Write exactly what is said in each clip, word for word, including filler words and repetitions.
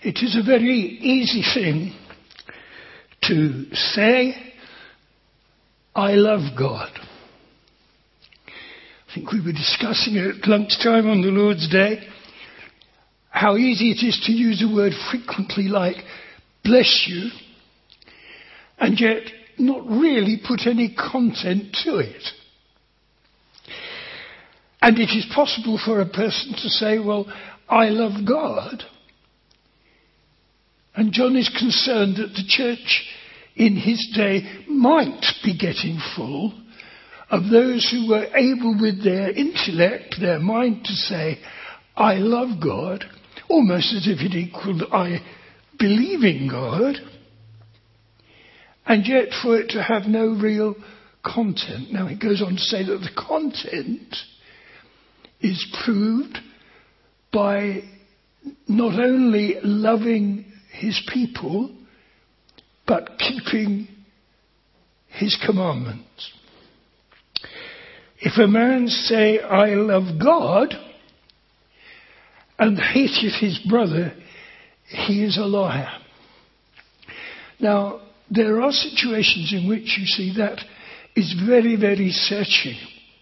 It is a very easy thing to say, I love God. I think we were discussing at lunchtime on the Lord's Day how easy it is to use a word frequently like bless you and yet not really put any content to it. And it is possible for a person to say, well, I love God. And John is concerned that the church in his day might be getting full of those who were able with their intellect, their mind, to say, I love God, almost as if it equaled I believe in God, and yet for it to have no real content. Now it goes on to say that the content is proved by not only loving his people, but keeping his commandments. If a man say, I love God, and hateth his brother, he is a liar. Now, there are situations in which you see that is very, very searching.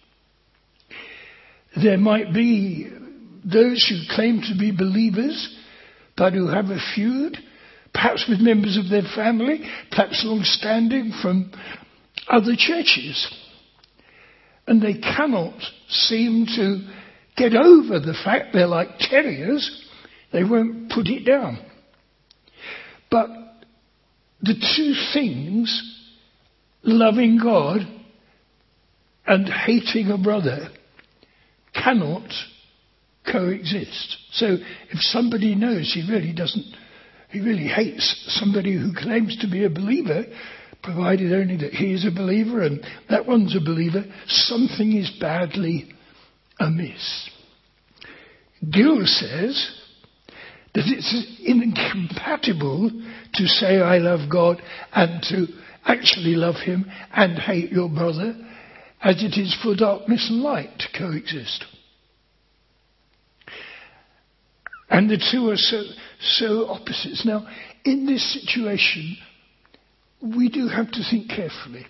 There might be those who claim to be believers, but who have a feud, perhaps with members of their family, perhaps long-standing from other churches. And they cannot seem to get over the fact they're like terriers. They won't put it down. But the two things, loving God and hating a brother, cannot coexist. So if somebody knows he really doesn't, he really hates somebody who claims to be a believer, provided only that he is a believer and that one's a believer, something is badly amiss. Gill says that it's incompatible to say I love God and to actually love him and hate your brother, as it is for darkness and light to coexist. And the two are so, so opposites. Now, in this situation, we do have to think carefully.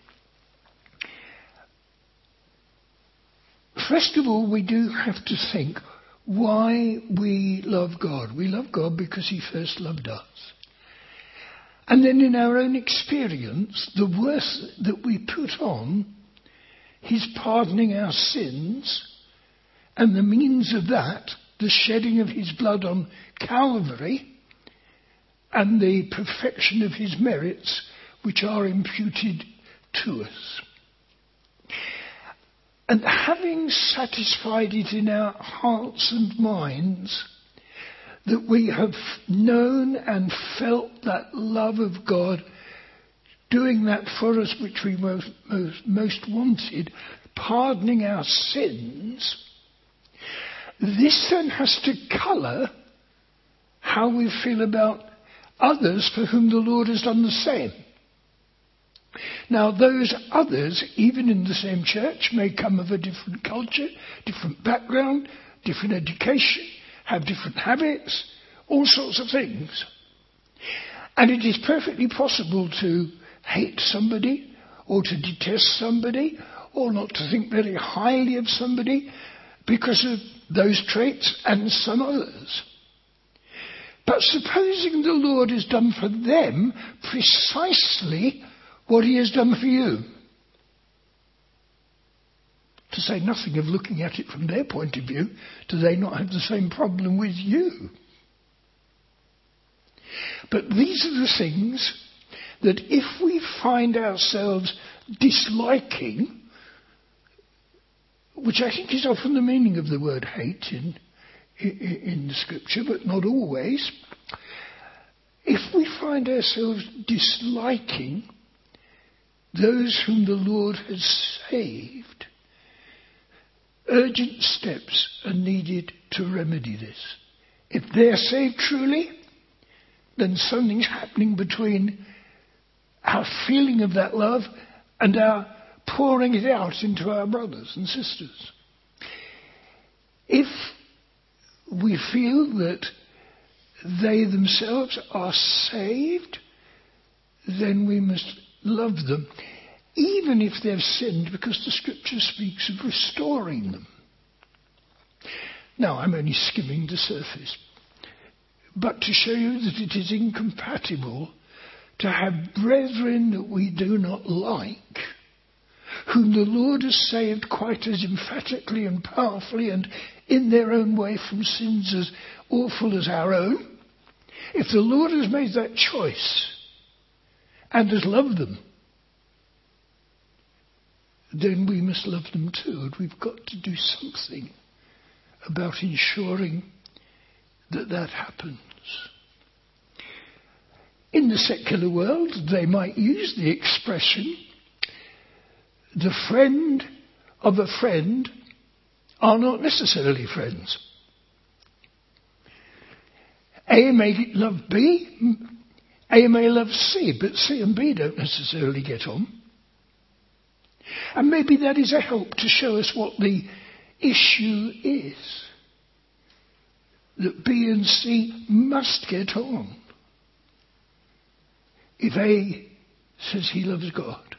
First of all, we do have to think why we love God. We love God because he first loved us. And then in our own experience, the worth that we put on his pardoning our sins, and the means of that, the shedding of his blood on Calvary, and the perfection of his merits, which are imputed to us. And having satisfied it in our hearts and minds that we have known and felt that love of God doing that for us which we most, most, most wanted, pardoning our sins, this then has to colour how we feel about others for whom the Lord has done the same. Now, those others, even in the same church, may come of a different culture, different background, different education, have different habits, all sorts of things. And it is perfectly possible to hate somebody, or to detest somebody, or not to think very highly of somebody because of those traits and some others. But supposing the Lord has done for them precisely what he has done for you, to say nothing of looking at it from their point of view, do they not have the same problem with you? But these are the things that if we find ourselves disliking, which I think is often the meaning of the word hate in, in, in the scripture, but not always, if we find ourselves disliking those whom the Lord has saved, urgent steps are needed to remedy this. If they're saved truly, then something's happening between our feeling of that love and our pouring it out into our brothers and sisters. If we feel that they themselves are saved, then we must love them, even if they've sinned, because the scripture speaks of restoring them. Now, I'm only skimming the surface, but to show you that it is incompatible to have brethren that we do not like, whom the Lord has saved quite as emphatically and powerfully and in their own way from sins as awful as our own. If the Lord has made that choice and has loved them, then we must love them too. And we've got to do something about ensuring that that happens. In the secular world, they might use the expression, the friend of a friend are not necessarily friends. A may love B, A may love C, but C and B don't necessarily get on. And maybe that is a help to show us what the issue is. That B and C must get on. If A says he loves God,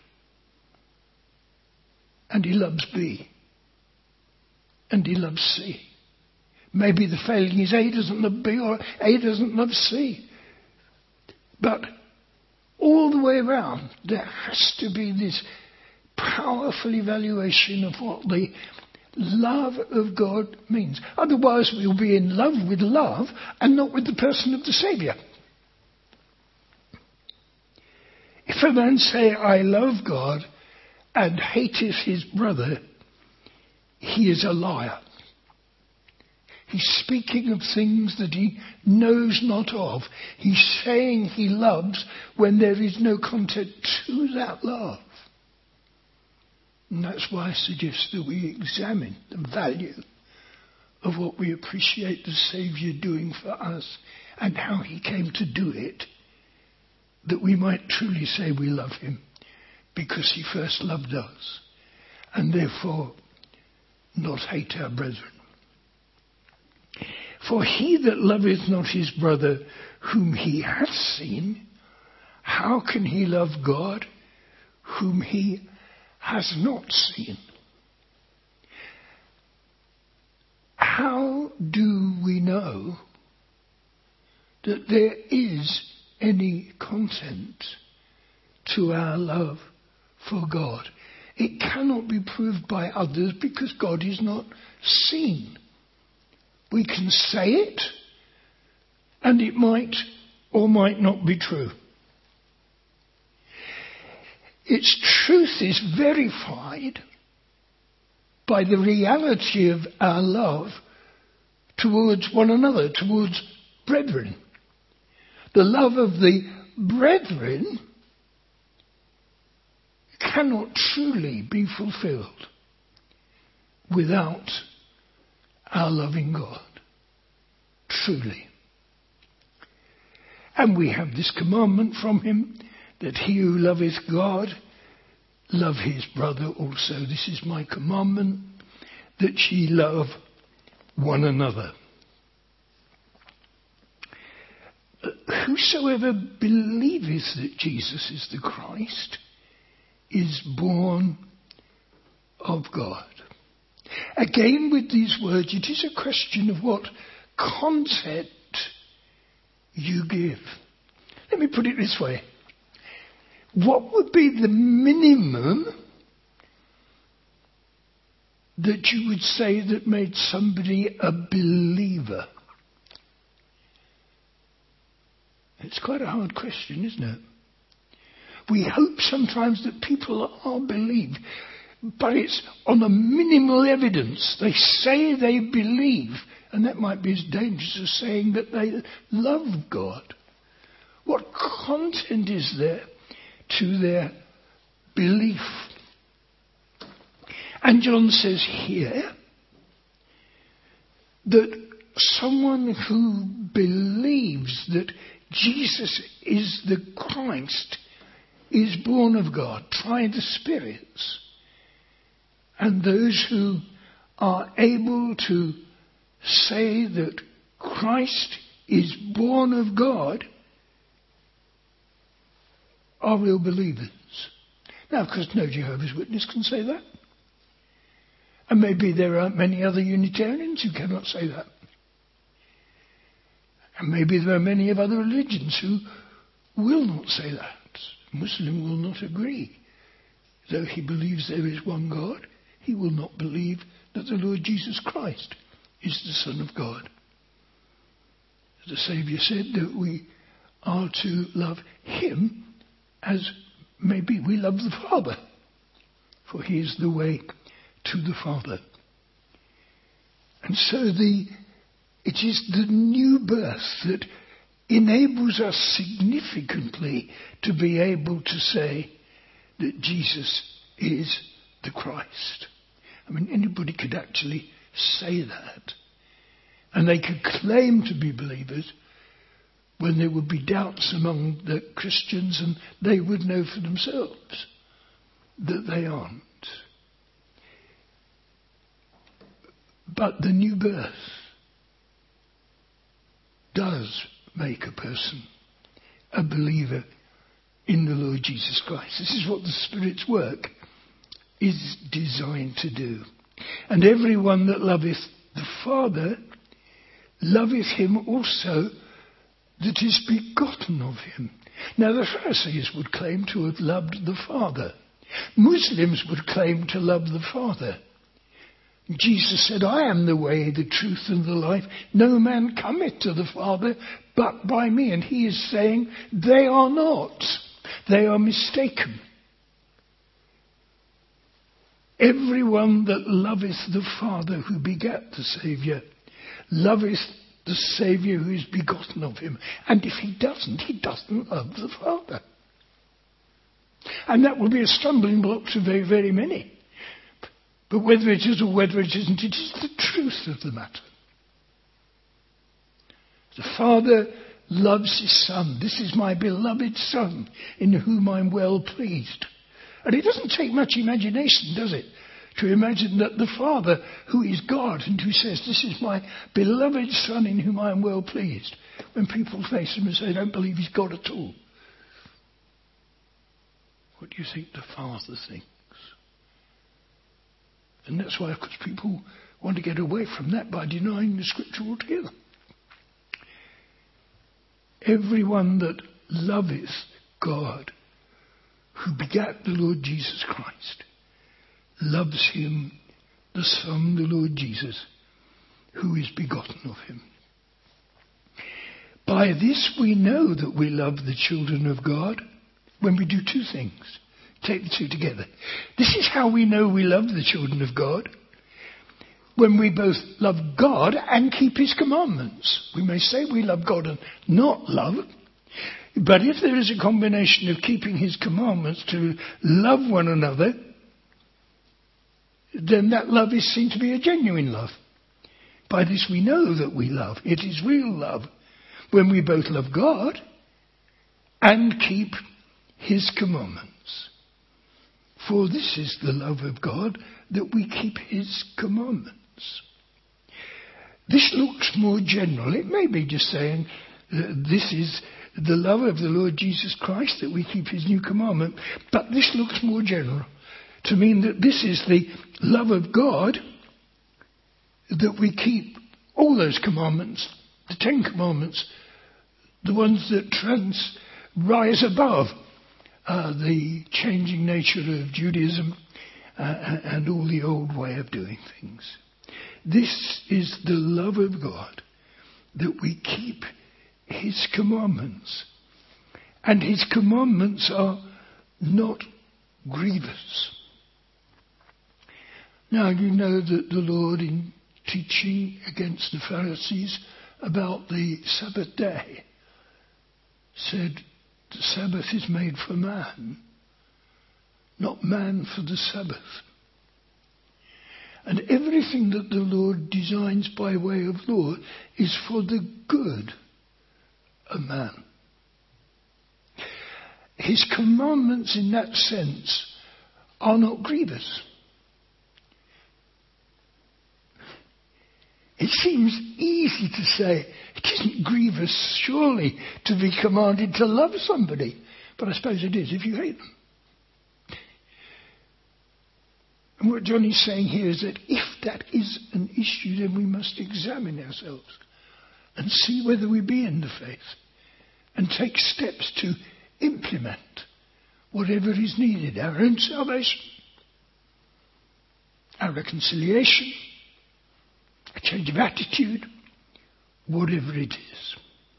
and he loves B, and he loves C, maybe the failing is A doesn't love B or A doesn't love C. But all the way around, there has to be this powerful evaluation of what the love of God means. Otherwise we'll be in love with love and not with the person of the Saviour. If a man say, I love God, and hateth his brother, he is a liar. He's speaking of things that he knows not of. He's saying he loves when there is no content to that love. And that's why I suggest that we examine the value of what we appreciate the Saviour doing for us and how he came to do it, that we might truly say we love him because he first loved us, and therefore not hate our brethren. For he that loveth not his brother whom he hath seen, how can he love God whom he has not seen? How do we know that there is any content to our love for God? It cannot be proved by others because God is not seen. We can say it, and it might or might not be true. Its truth is verified by the reality of our love towards one another, towards brethren. The love of the brethren cannot truly be fulfilled without our loving God. Truly. And we have this commandment from him, that he who loveth God, love his brother also. This is my commandment, that ye love one another. Whosoever believeth that Jesus is the Christ is born of God. Again, with these words, it is a question of what content you give. Let me put it this way. What would be the minimum that you would say that made somebody a believer? It's quite a hard question, isn't it? We hope sometimes that people are believed, but it's on a minimal evidence. They say they believe, and that might be as dangerous as saying that they love God. What content is there to their belief? And John says here that someone who believes that Jesus is the Christ is born of God. Try the spirits. And those who are able to say that Christ is born of God are real believers. Now, of course, no Jehovah's Witness can say that. And maybe there aren't many other Unitarians who cannot say that. And maybe there are many of other religions who will not say that. Muslim will not agree. Though he believes there is one God, he will not believe that the Lord Jesus Christ is the Son of God. The Saviour said that we are to love him as maybe we love the Father, for he is the way to the Father. And so the it is the new birth that enables us significantly to be able to say that Jesus is the Christ. I mean, anybody could actually say that. And they could claim to be believers when there would be doubts among the Christians, and they would know for themselves that they aren't. But the new birth does make a person a believer in the Lord Jesus Christ. This is what the Spirit's work is designed to do. And everyone that loveth the Father loveth him also that is begotten of him. Now the Pharisees would claim to have loved the Father. Muslims would claim to love the Father. Jesus said, I am the way, the truth and the life. No man cometh to the Father but by me. And he is saying they are not. They are mistaken. Everyone that loveth the Father who begat the Saviour loveth the Saviour who is begotten of him. And if he doesn't, he doesn't love the Father. And that will be a stumbling block to very, very many. But whether it is or whether it isn't, it is the truth of the matter. The Father loves his Son. This is my beloved Son, in whom I'm well pleased. And it doesn't take much imagination, does it, to imagine that the Father, who is God and who says, this is my beloved Son in whom I am well pleased, when people face him and say, I don't believe he's God at all. What do you think the Father thinks? And that's why, of course, people want to get away from that by denying the Scripture altogether. Everyone that loveth God, who begat the Lord Jesus Christ, loves him, the Son, the Lord Jesus, who is begotten of him. By this we know that we love the children of God, when we do two things. Take the two together. This is how we know we love the children of God, when we both love God and keep his commandments. We may say we love God and not love, but if there is a combination of keeping his commandments to love one another, then that love is seen to be a genuine love. By this we know that we love. It is real love when we both love God and keep his commandments. For this is the love of God, that we keep his commandments. This looks more general. It may be just saying that this is the love of the Lord Jesus Christ, that we keep his new commandment. But this looks more general to mean that this is the love of God, that we keep all those commandments, the Ten Commandments, the ones that trans rise above uh, the changing nature of Judaism uh, and all the old way of doing things. This is the love of God, that we keep his commandments. And his commandments are not grievous. Now you know that the Lord, in teaching against the Pharisees about the Sabbath day, said the Sabbath is made for man, not man for the Sabbath. And everything that the Lord designs by way of law is for the good of man. His commandments in that sense are not grievous. It seems easy to say, it isn't grievous, surely, to be commanded to love somebody. But I suppose it is if you hate them. And what John is saying here is that if that is an issue, then we must examine ourselves and see whether we be in the faith and take steps to implement whatever is needed, our own salvation, our reconciliation, a change of attitude, whatever it is.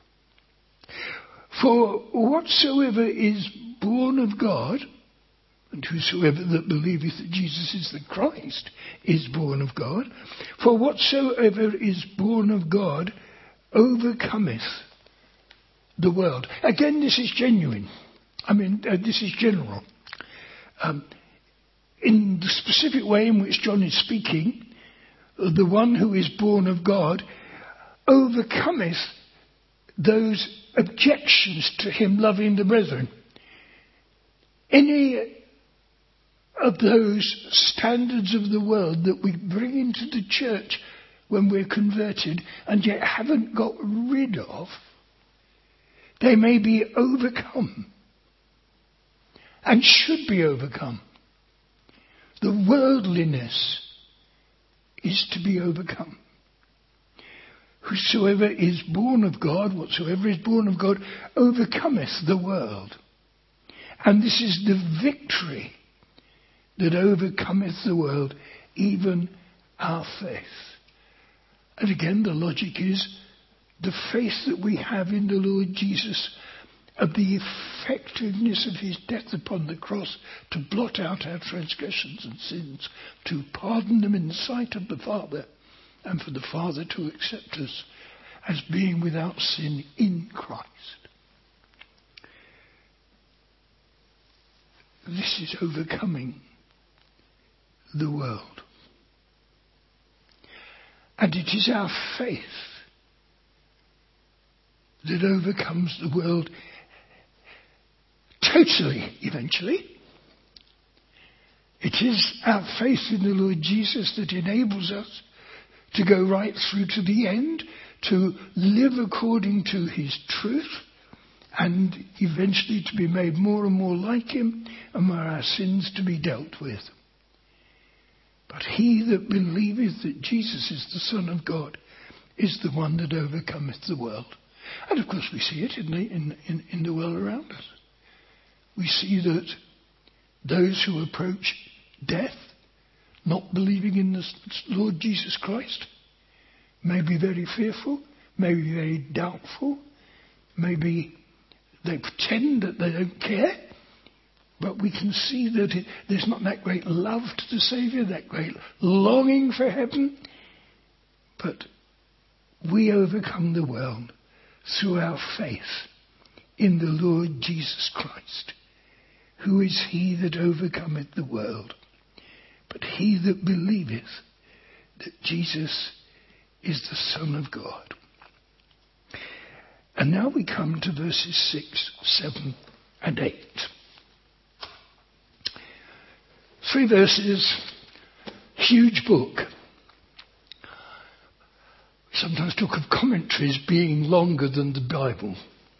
For whatsoever is born of God, and whosoever that believeth that Jesus is the Christ is born of God, for whatsoever is born of God overcometh the world. Again, this is genuine. I mean, uh, this is general. Um, in the specific way in which John is speaking, the one who is born of God overcometh those objections to him loving the brethren. Any of those standards of the world that we bring into the church when we're converted and yet haven't got rid of, they may be overcome and should be overcome. The worldliness is to be overcome. Whosoever is born of God, whatsoever is born of God, overcometh the world. And this is the victory that overcometh the world, even our faith. And again, the logic is the faith that we have in the Lord Jesus, of the effectiveness of his death upon the cross to blot out our transgressions and sins, to pardon them in the sight of the Father, and for the Father to accept us as being without sin in Christ. This is overcoming the world. And it is our faith that overcomes the world totally, eventually. It is our faith in the Lord Jesus that enables us to go right through to the end, to live according to his truth, and eventually to be made more and more like him, and where our sins to be dealt with. But he that believeth that Jesus is the Son of God is the one that overcometh the world. And of course we see it in the, in, in, in the world around us. We see that those who approach death, not believing in the Lord Jesus Christ, may be very fearful, may be very doubtful, maybe they pretend that they don't care, but we can see that it, there's not that great love to the Saviour, that great longing for heaven, but we overcome the world through our faith in the Lord Jesus Christ, who is he that overcometh the world. But he that believeth that Jesus is the Son of God. And now we come to verses six, seven, and eight. Three verses, huge book. We sometimes talk of commentaries being longer than the Bible.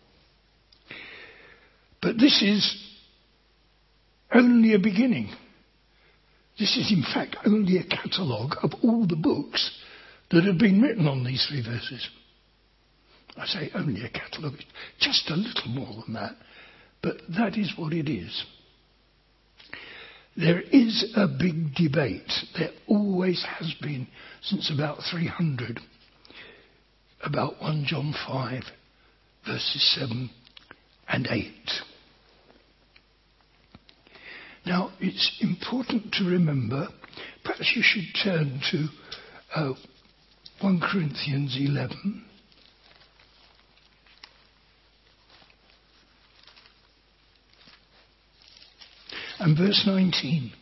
But this is only a beginning. This is in fact only a catalogue of all the books that have been written on these three verses. I say only a catalogue, just a little more than that, but that is what it is. There is a big debate, there always has been since about three hundred, about First John five, verses seven and eight. Now, it's important to remember, perhaps you should turn to uh, First Corinthians eleven. And verse nineteen.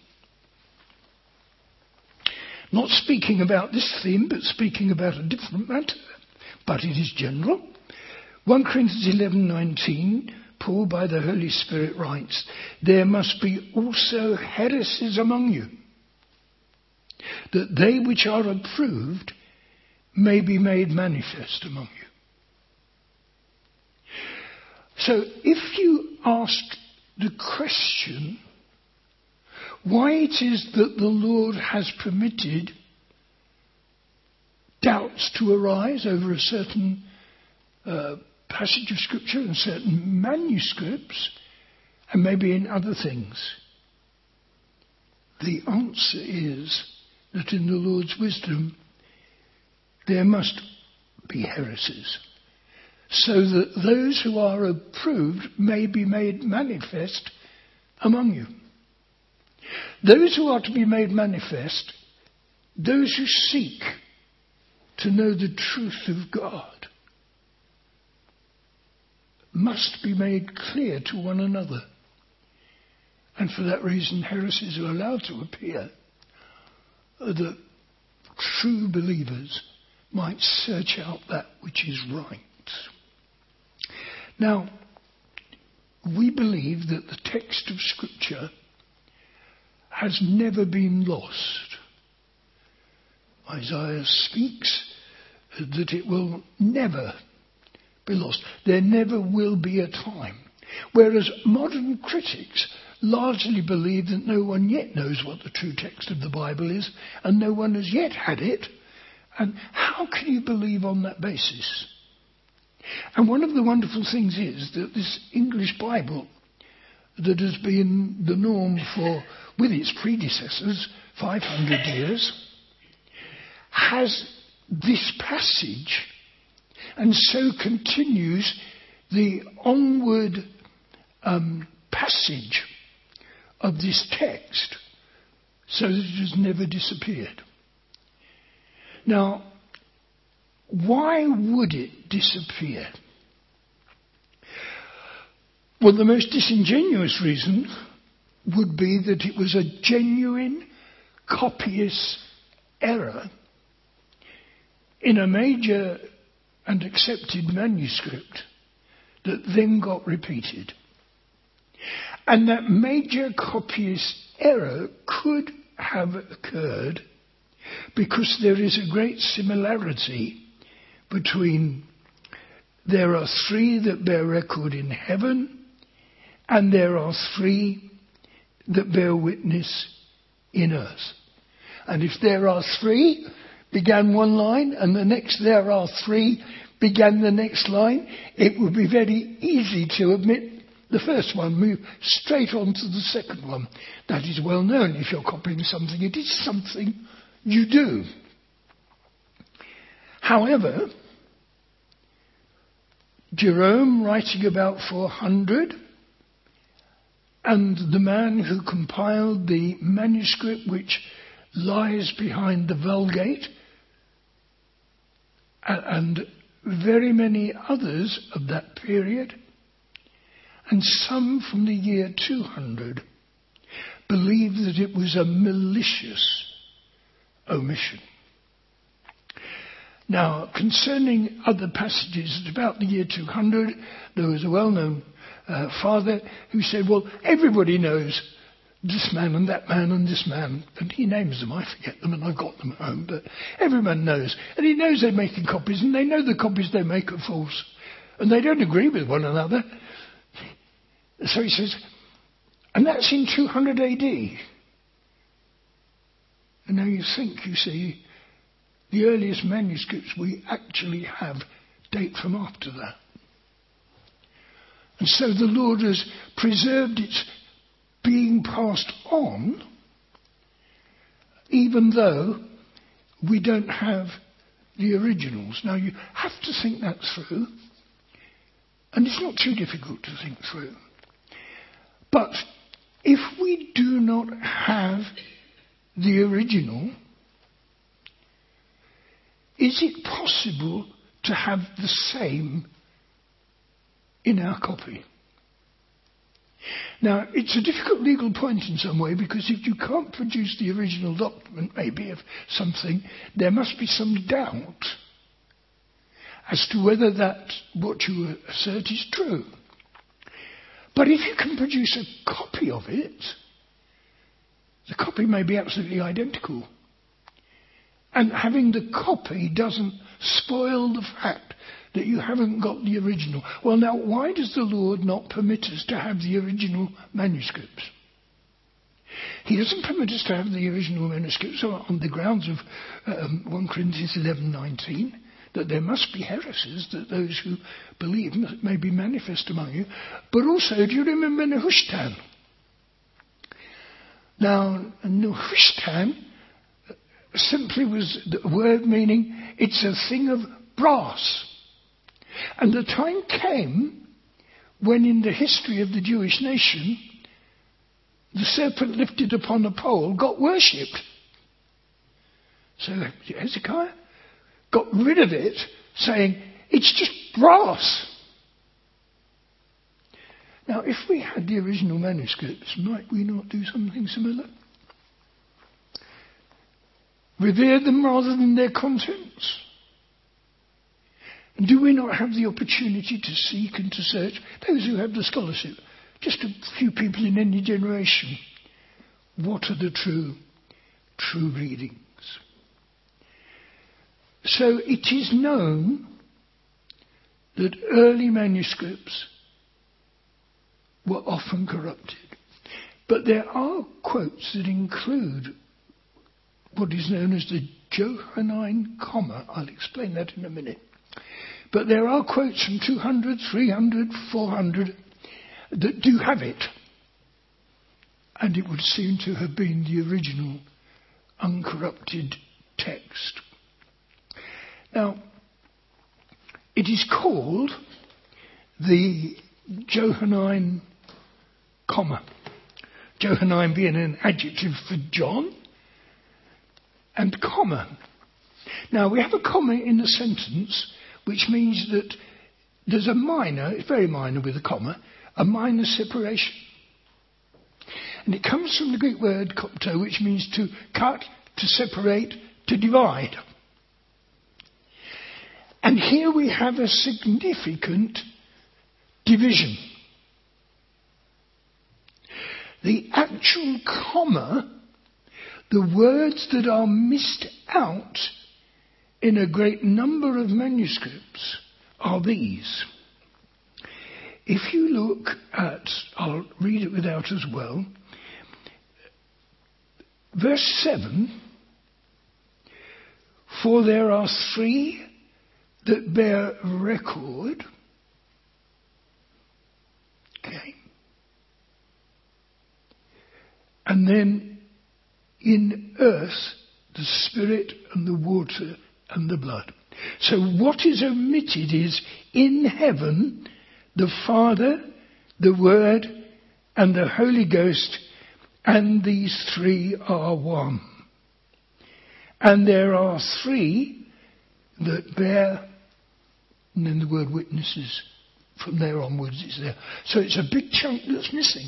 Not speaking about this theme, but speaking about a different matter. But it is general. First Corinthians eleven nineteen, Paul by the Holy Spirit writes, there must be also heresies among you, that they which are approved may be made manifest among you. So if you ask the question why it is that the Lord has permitted doubts to arise over a certain uh, passage of Scripture and certain manuscripts, and maybe in other things, the answer is that in the Lord's wisdom there must be heresies, so that those who are approved may be made manifest among you. Those who are to be made manifest, those who seek to know the truth of God, must be made clear to one another. And for that reason, heresies are allowed to appear, that true believers might search out that which is right. Now, we believe that the text of Scripture has never been lost. Isaiah speaks that it will never be lost. There never will be a time. Whereas modern critics largely believe that no one yet knows what the true text of the Bible is, and no one has yet had it. And how can you believe on that basis? And one of the wonderful things is that this English Bible that has been the norm for, with its predecessors, five hundred years, has this passage, and so continues the onward um, passage of this text, so that it has never disappeared. Now, why would it disappear? Well, the most disingenuous reason would be that it was a genuine copyist error in a major and accepted manuscript that then got repeated. And that major copyist error could have occurred because there is a great similarity between there are three that bear record in heaven, and there are three that bear witness in earth. And if there are three, began one line, and the next there are three, began the next line, it would be very easy to admit the first one, move straight on to the second one. That is well known. If you're copying something, it is something you do. However, Jerome, writing about four hundred, and the man who compiled the manuscript which lies behind the Vulgate, and very many others of that period, and some from the year two hundred, believe that it was a malicious omission. Now, concerning other passages, at about the year two hundred, there was a well-known uh, father who said, well, everybody knows this man and that man and this man. And he names them, I forget them, and I've got them at home, but everyone knows. And he knows they're making copies, and they know the copies they make are false. And they don't agree with one another. So he says, and that's in two hundred A D. And now you think, you see, the earliest manuscripts we actually have date from after that. And so the Lord has preserved its being passed on, even though we don't have the originals. Now you have to think that through, and it's not too difficult to think through. But if we do not have the original, is it possible to have the same in our copy? Now, it's a difficult legal point in some way, because if you can't produce the original document, maybe of something, there must be some doubt as to whether that what you assert is true. But if you can produce a copy of it, the copy may be absolutely identical. And having the copy doesn't spoil the fact that you haven't got the original. Well, now, why does the Lord not permit us to have the original manuscripts? He doesn't permit us to have the original manuscripts on the grounds of um, First Corinthians eleven nineteen, that there must be heresies, that those who believe may be manifest among you. But also, do you remember Nehushtan? Now, Nehushtan simply was the word meaning it's a thing of brass. And the time came when in the history of the Jewish nation, the serpent lifted upon a pole got worshipped. So Hezekiah got rid of it, saying, it's just brass. Now, if we had the original manuscripts, might we not do something similar? Revere them rather than their contents? And do we not have the opportunity to seek and to search? Those who have the scholarship, just a few people in any generation, what are the true, true readings? So it is known that early manuscripts were often corrupted. But there are quotes that include what is known as the Johannine comma. I'll explain that in a minute. But there are quotes from two hundred, three hundred, four hundred that do have it. And it would seem to have been the original uncorrupted text. Now, it is called the Johannine comma. Johannine being an adjective for John, and comma. Now, we have a comma in a sentence, which means that there's a minor, it's very minor with a comma, a minor separation. And it comes from the Greek word kopto, which means to cut, to separate, to divide. And here we have a significant division. The actual comma, the words that are missed out in a great number of manuscripts are these. If you look at, I'll read it without as well, verse seven, for there are three that bear record. Okay. And then in earth, the spirit and the water and the blood. So what is omitted is in heaven, the Father, the Word, and the Holy Ghost, and these three are one. And there are three that bear, and then the word witnesses from there onwards is there. So it's a big chunk that's missing.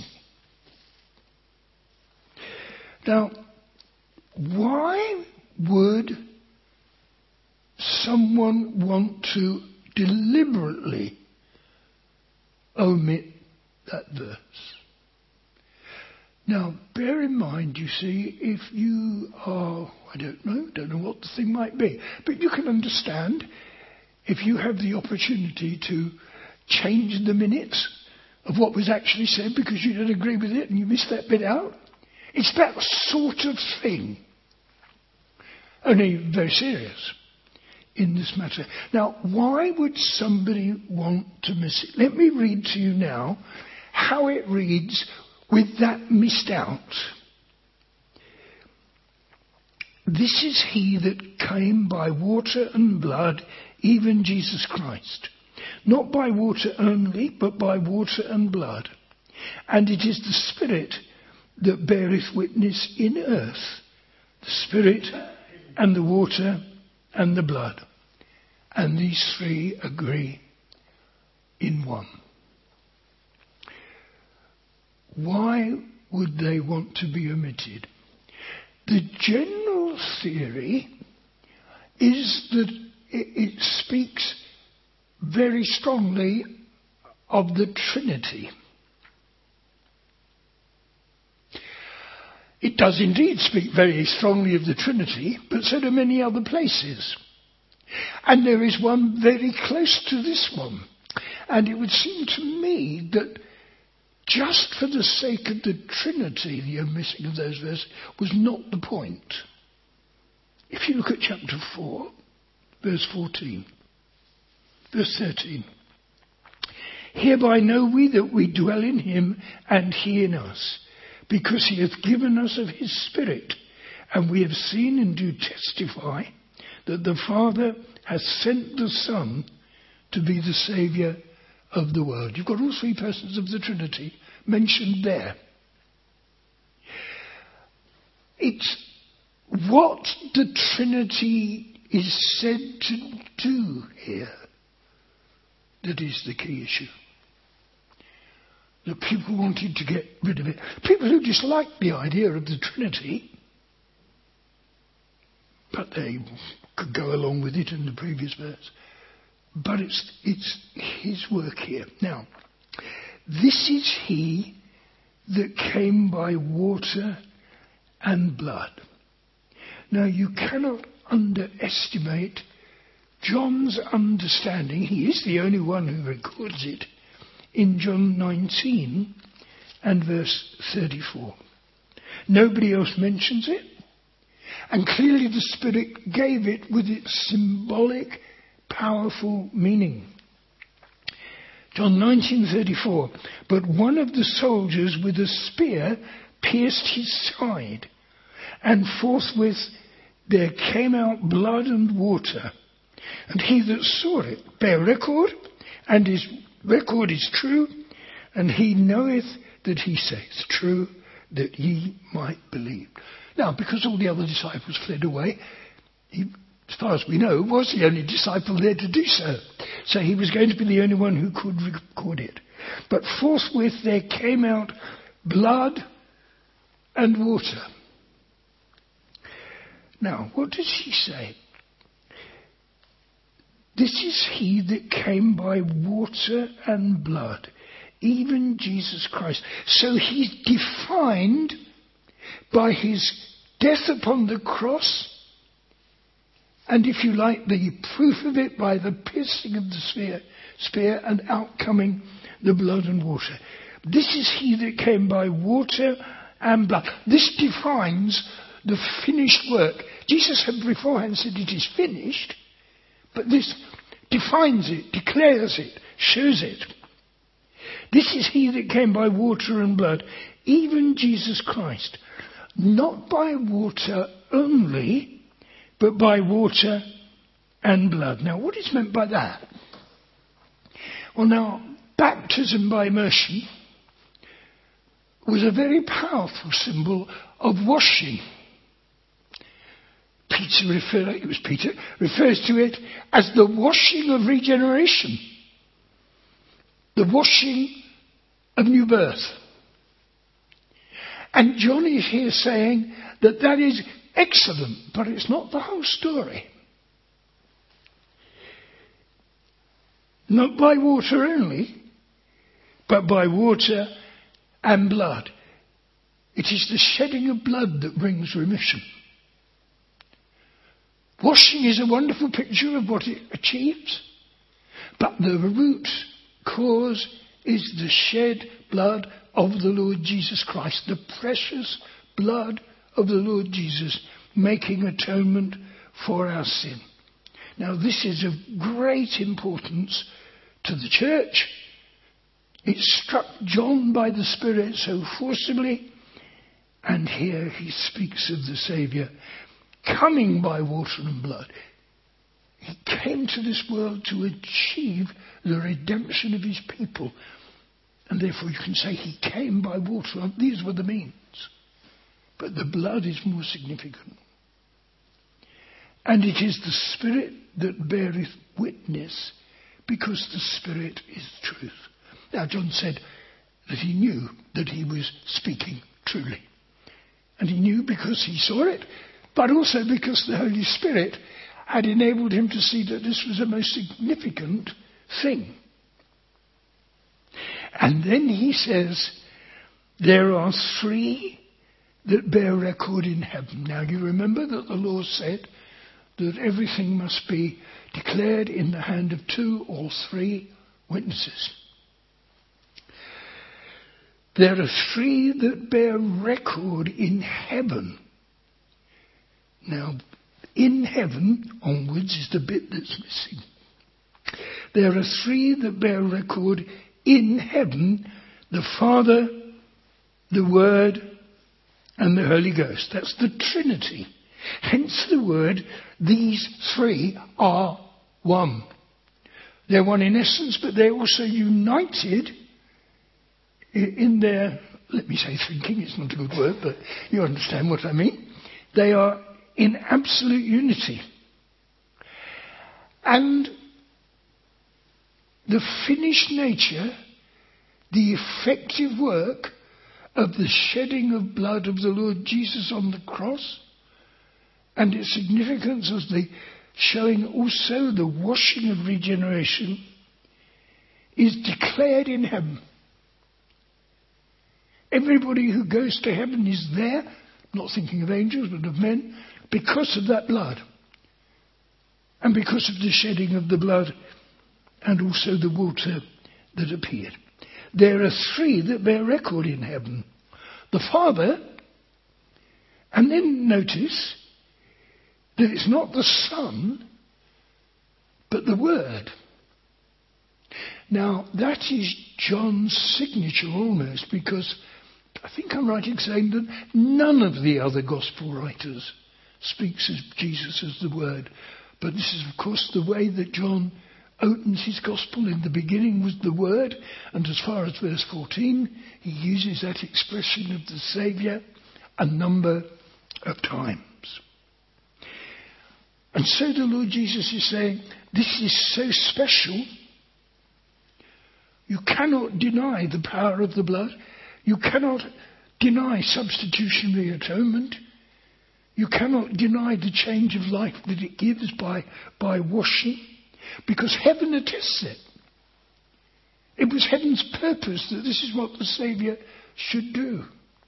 Now, why would someone want to deliberately omit that verse? Now, bear in mind, you see, if you are, I don't know, don't know what the thing might be, but you can understand if you have the opportunity to change the minutes of what was actually said because you don't agree with it and you missed that bit out. It's that sort of thing. Only very serious in this matter. Now, why would somebody want to miss it? Let me read to you now how it reads with that missed out. This is he that came by water and blood, even Jesus Christ. Not by water only, but by water and blood. And it is the Spirit that beareth witness in earth, the Spirit and the water and the blood. And these three agree in one. Why would they want to be omitted? The general theory is that it, it speaks very strongly of the Trinity. It does indeed speak very strongly of the Trinity, but so do many other places. And there is one very close to this one. And it would seem to me that just for the sake of the Trinity, the omission of those verses was not the point. If you look at chapter four, verse fourteen, verse thirteen. Hereby know we that we dwell in him and he in us, because he hath given us of his Spirit. And we have seen and do testify that the Father has sent the Son to be the Saviour of the world. You've got all three persons of the Trinity mentioned there. It's what the Trinity is said to do here that is the key issue. That people wanted to get rid of it. People who disliked the idea of the Trinity, but they could go along with it in the previous verse. But it's it's his work here. Now, this is he that came by water and blood. Now, you cannot underestimate John's understanding. He is the only one who records it in John nineteen and verse thirty-four. Nobody else mentions it. And clearly the Spirit gave it with its symbolic, powerful meaning. John nineteen thirty-four. But one of the soldiers with a spear pierced his side, and forthwith there came out blood and water. And he that saw it bare record, and his record is true, and he knoweth that he saith true, that ye might believe. Now, because all the other disciples fled away, he, as far as we know, was the only disciple there to do so. So he was going to be the only one who could record it. But forthwith there came out blood and water. Now, what does he say? This is he that came by water and blood, even Jesus Christ. So he's defined by his death upon the cross, and if you like, the proof of it by the piercing of the spear, spear and outcoming the blood and water. This is he that came by water and blood. This defines the finished work. Jesus had beforehand said it is finished, but this defines it, declares it, shows it. This is he that came by water and blood, even Jesus Christ. Not by water only, but by water and blood. Now, what is meant by that? Well, now, baptism by immersion was a very powerful symbol of washing. Peter refer, it was Peter, refers to it as the washing of regeneration. The washing of new birth. And John is here saying that that is excellent, but it's not the whole story. Not by water only, but by water and blood. It is the shedding of blood that brings remission. Washing is a wonderful picture of what it achieves, but the root cause is the shed blood of the Lord Jesus Christ, the precious blood of the Lord Jesus, making atonement for our sin. Now, this is of great importance to the church. It struck John by the Spirit so forcibly, and here he speaks of the Saviour coming by water and blood. He came to this world to achieve the redemption of his people. And therefore you can say he came by water. These were the means. But the blood is more significant. And it is the Spirit that beareth witness, because the Spirit is truth. Now, John said that he knew that he was speaking truly. And he knew because he saw it, but also because the Holy Spirit had enabled him to see that this was a most significant thing. And then he says, there are three that bear record in heaven. Now you remember that the law said that everything must be declared in the hand of two or three witnesses. There are three that bear record in heaven. Now, in heaven onwards is the bit that's missing. There are three that bear record in heaven: the Father, the Word, and the Holy Ghost. That's the Trinity. Hence the word, these three are one. They're one in essence, but they're also united in their, let me say thinking, it's not a good word, but you understand what I mean. They are in absolute unity. And the finished nature, the effective work of the shedding of blood of the Lord Jesus on the cross, and its significance as the showing also the washing of regeneration, is declared in heaven. Everybody who goes to heaven is there, not thinking of angels but of men, because of that blood. And because of the shedding of the blood and also the water that appeared. There are three that bear record in heaven. The Father, and then notice that it's not the Son, but the Word. Now, that is John's signature almost, because I think I'm right in saying that none of the other Gospel writers speaks of Jesus as the Word. But this is, of course, the way that John opens his Gospel. In the beginning was the Word, and as far as verse fourteen, he uses that expression of the Saviour a number of times. And so the Lord Jesus is saying, this is so special, you cannot deny the power of the blood. You cannot deny substitutionary atonement. You cannot deny the change of life that it gives by, by washing, because heaven attests it. It was heaven's purpose that this is what the Saviour should do.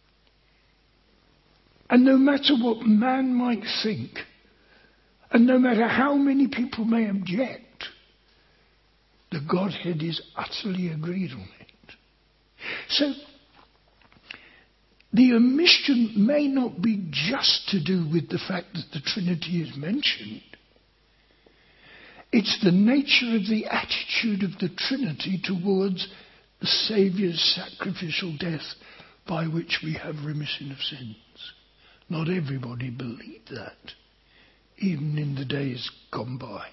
And no matter what man might think, and no matter how many people may object, the Godhead is utterly agreed on it. So, the omission may not be just to do with the fact that the Trinity is mentioned. It's the nature of the attitude of the Trinity towards the Saviour's sacrificial death by which we have remission of sins. Not everybody believed that, even in the days gone by.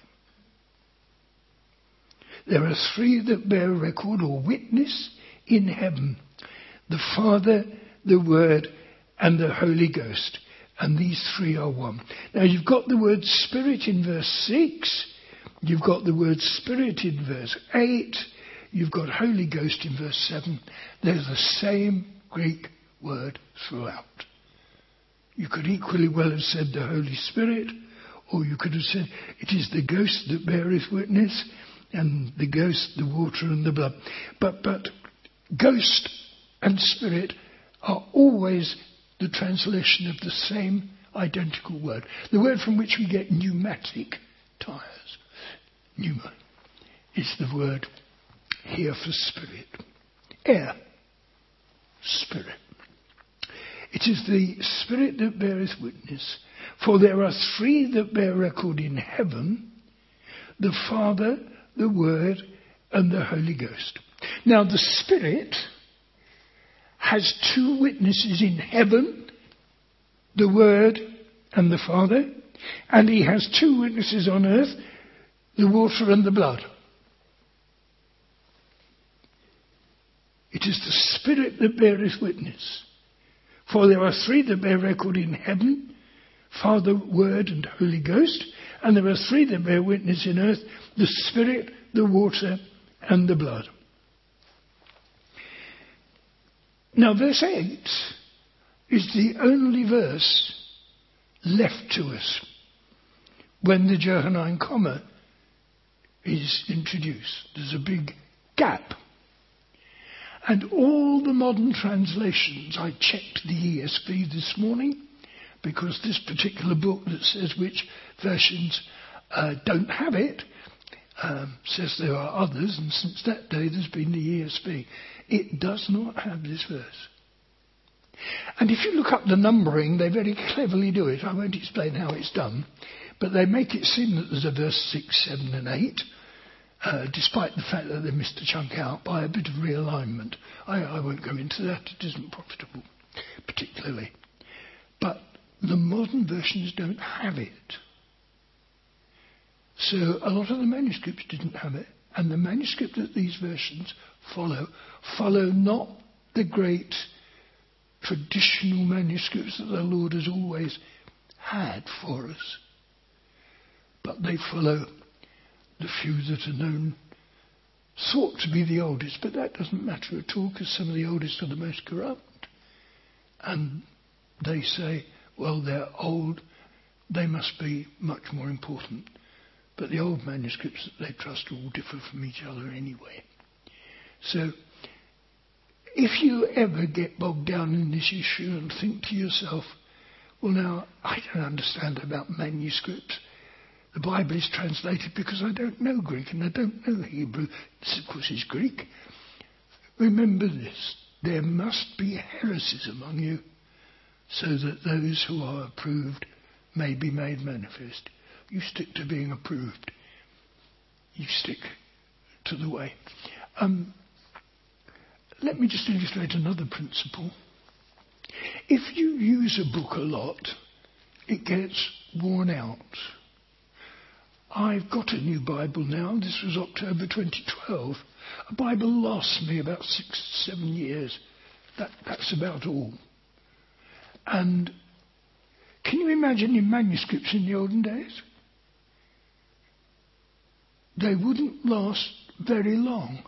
There are three that bear record or witness in heaven: the Father, the Word, and the Holy Ghost. And these three are one. Now you've got the word Spirit in verse six. You've got the word Spirit in verse eight. You've got Holy Ghost in verse seven. There's the same Greek word throughout. You could equally well have said the Holy Spirit, or you could have said it is the Ghost that beareth witness, and the Ghost, the water and the blood. But, but Ghost and Spirit are always the translation of the same identical word. The word from which we get pneumatic tyres. Pneuma is the word here for spirit. Air. Spirit. It is the Spirit that beareth witness. For there are three that bear record in heaven: the Father, the Word, and the Holy Ghost. Now the Spirit has two witnesses in heaven, the Word and the Father, and he has two witnesses on earth, the water and the blood. It is the Spirit that beareth witness. For there are three that bear record in heaven: Father, Word, and Holy Ghost. And there are three that bear witness in earth: the Spirit, the water, and the blood. Now verse eight is the only verse left to us when the Johannine comma is introduced. There's a big gap. And all the modern translations, I checked the E S V this morning, because this particular book that says which versions uh, don't have it, um, says there are others, and since that day there's been the E S V. It does not have this verse. And if you look up the numbering, they very cleverly do it. I won't explain how it's done, but they make it seem that there's a verse six, seven and eight, uh, despite the fact that they missed a chunk out by a bit of realignment. I, I won't go into that. It isn't profitable, particularly. But the modern versions don't have it. So a lot of the manuscripts didn't have it. And the manuscript that these versions follow, follow not the great traditional manuscripts that the Lord has always had for us, but they follow the few that are known, thought to be the oldest, but that doesn't matter at all, because some of the oldest are the most corrupt. And they say, well, they're old, they must be much more important. But the old manuscripts that they trust all differ from each other anyway. So, if you ever get bogged down in this issue and think to yourself, well now, I don't understand about manuscripts. The Bible is translated because I don't know Greek and I don't know Hebrew. This of course is Greek. Remember this, there must be heresies among you, so that those who are approved may be made manifest. You stick to being approved. You stick to the way. Um, let me just illustrate another principle. If you use a book a lot, it gets worn out. I've got a new Bible now. This was October twenty twelve. A Bible lasts me about six, seven years. That, that's about all. And can you imagine in manuscripts in the olden days? They wouldn't last very long.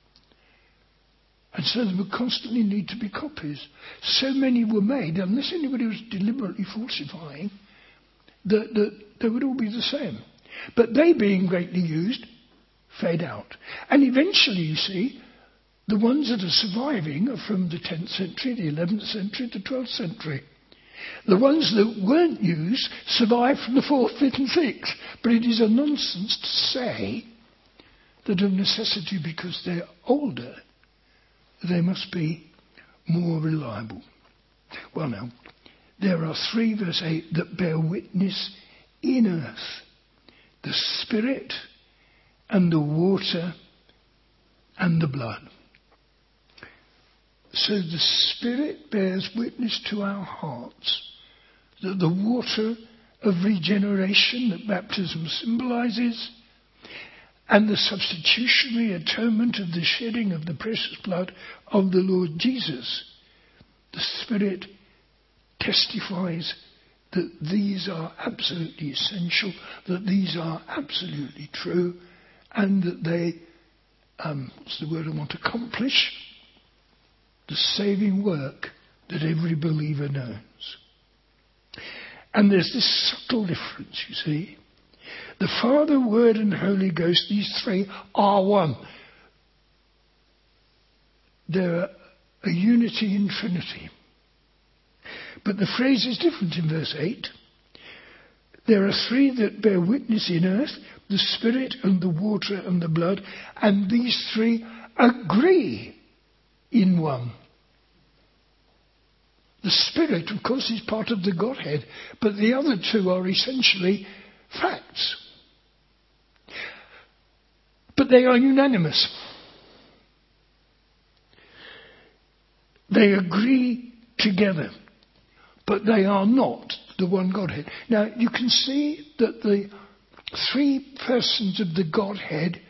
And so there would constantly need to be copies. So many were made, unless anybody was deliberately falsifying, that, that they would all be the same. But they, being greatly used, fade out. And eventually, you see, the ones that are surviving are from the tenth century, the eleventh century, the twelfth century. The ones that weren't used survived from the fourth, fifth and sixth. But it is a nonsense to say that of necessity, because they're older, they must be more reliable. Well now, there are three, verse eight, that bear witness in earth. The Spirit and the water and the blood. So the Spirit bears witness to our hearts that the water of regeneration that baptism symbolizes, and the substitutionary atonement of the shedding of the precious blood of the Lord Jesus, the Spirit testifies that these are absolutely essential, that these are absolutely true, and that they, um, what's the word I want, accomplish the saving work that every believer knows. And there's this subtle difference, you see. The Father, Word and Holy Ghost, these three are one. They're a unity in Trinity. But the phrase is different in verse eight. There are three that bear witness in earth, the Spirit and the water and the blood, and these three agree in one. The Spirit, of course, is part of the Godhead, but the other two are essentially facts. But they are unanimous. They agree together, but they are not the one Godhead. Now, you can see that the three persons of the Godhead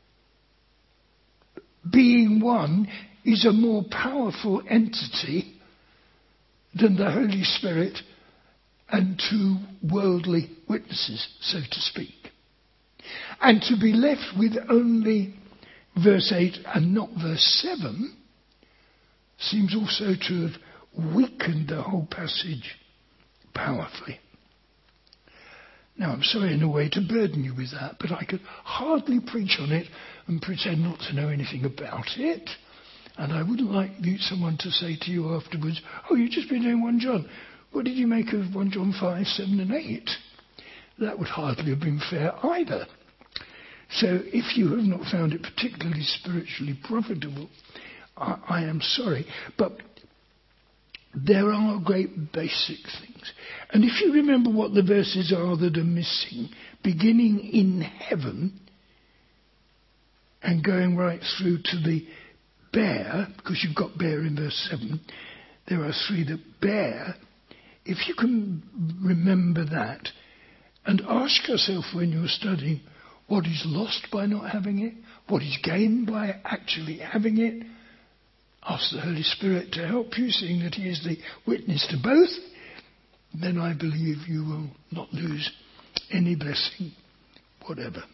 being one is a more powerful entity than the Holy Spirit and two worldly witnesses, so to speak. And to be left with only verse eight and not verse seven seems also to have weakened the whole passage powerfully. Now, I'm sorry in a way to burden you with that, but I could hardly preach on it and pretend not to know anything about it. And I wouldn't like you, someone to say to you afterwards, oh, you've just been doing First John. What did you make of First John five, seven and eight? That would hardly have been fair either. So if you have not found it particularly spiritually profitable, I, I am sorry. But there are great basic things. And if you remember what the verses are that are missing, beginning in heaven and going right through to the bear, because you've got bear in verse seven, there are three that bear. If you can remember that and ask yourself when you're studying, what is lost by not having it? What is gained by actually having it? Ask the Holy Spirit to help you, seeing that He is the witness to both. Then I believe you will not lose any blessing, whatever.